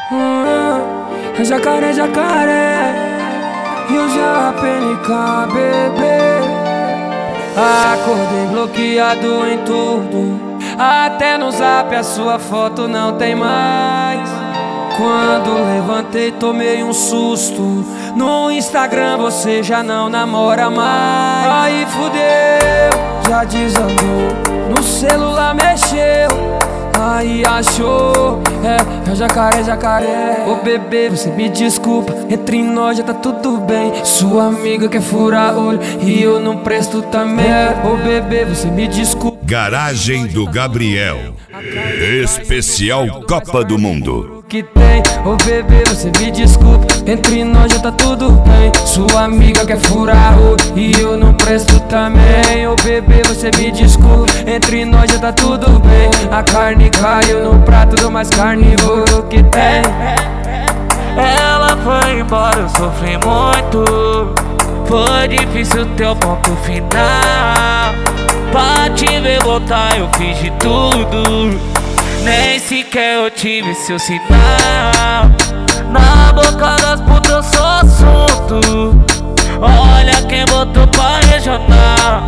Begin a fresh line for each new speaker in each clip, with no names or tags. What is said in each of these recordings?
Jacaré, jacaré, Rio Japenica, bebê. Acordei bloqueado em tudo, até no zap a sua foto não tem mais. Quando levantei tomei um susto, no Instagram você já não namora mais. Aí fudeu, já desandou, no celular mexeu, aí achou, é jacaré, jacaré. Ô bebê, você me desculpa, entre nós já tá tudo bem. Sua amiga quer furar olho e eu não presto também. Ô bebê, você me desculpa.
Garagem do Gabriel, especial Copa do Mundo.
Que tem, ô bebê, você me desculpa, entre nós já tá tudo bem. Sua amiga quer furar olho e eu não presto também. Ô bebê, você me desculpa, entre nós já tá tudo bem. A carne caiu no prato do mais carnívoro que tem.
Ela foi embora, eu sofri muito. Foi difícil ter o ponto final. Pra te ver voltar eu fiz de tudo, nem sequer eu tive seu sinal. Na boca das putas eu sou assunto. Olha quem botou pra regional.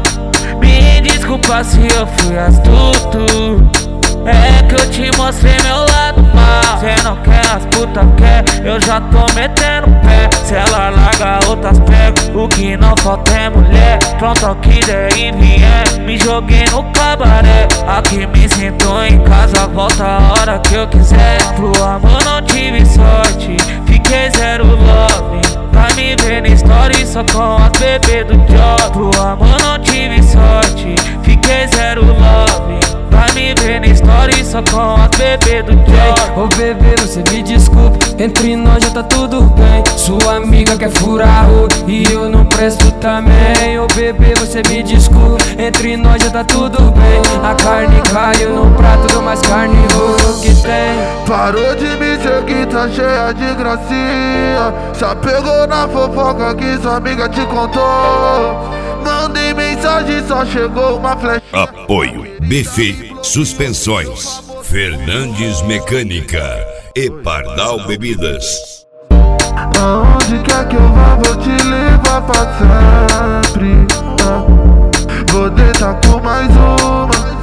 Me desculpa se eu fui astuto, é que eu te mostrei meu lado mal. Cê não quer, as putas quer, eu já tô metendo pé. Se ela larga outras pego, o que não falta é mulher. Pronto ao que der e vier, me joguei no cabaré. Aqui me sinto em casa, volta a hora que eu quiser. Pro amor não tive sorte, fiquei zero love. Pra me ver na story só com as bebês do job. Pro amor não tive sorte, fiquei zero love. Pra me ver na story só com as bebês do job.
Ô bebê, você me desculpa, entre nós já tá tudo bem. Sua amiga quer furar olho e eu não presto também. Ô bebê, você me desculpa, entre nós já tá tudo bem. A carne caiu no prato do mais carnívoro que tem.
Parou de me seguir, tá cheia de gracinha. Já pegou na fofoca que sua amiga te contou. Mandei mensagem, só chegou uma flecha.
Apoio Bife Suspensões, Fernandes Mecânica e Pardal Bebidas.
Aonde quer que eu vá, vou te levar pra sempre. Vou deitar com mais uma.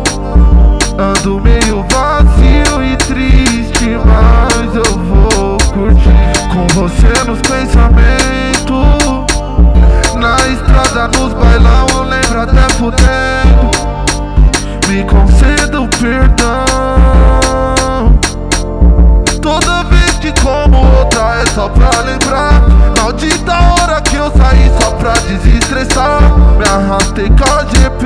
Ando meio vazio e triste, mas eu vou curtir com você nos pensamentos. Na estrada, nos bailão, eu lembro até fudendo. Me concedo perdão. Toda vez que como outra é só pra lembrar. Maldita hora que eu saí só pra desestressar. Me arrastei com a GP,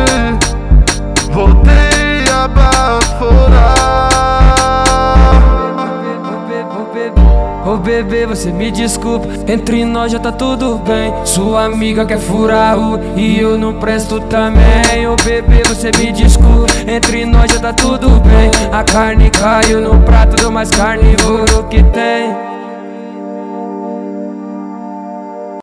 voltei a baforar.
Ô bebê, você me desculpa, entre nós já tá tudo bem. Sua amiga quer furar olho e eu não presto também. Ô bebê, você me desculpa, entre nós já tá tudo bem. A carne caiu no prato do mais carnívoro que tem.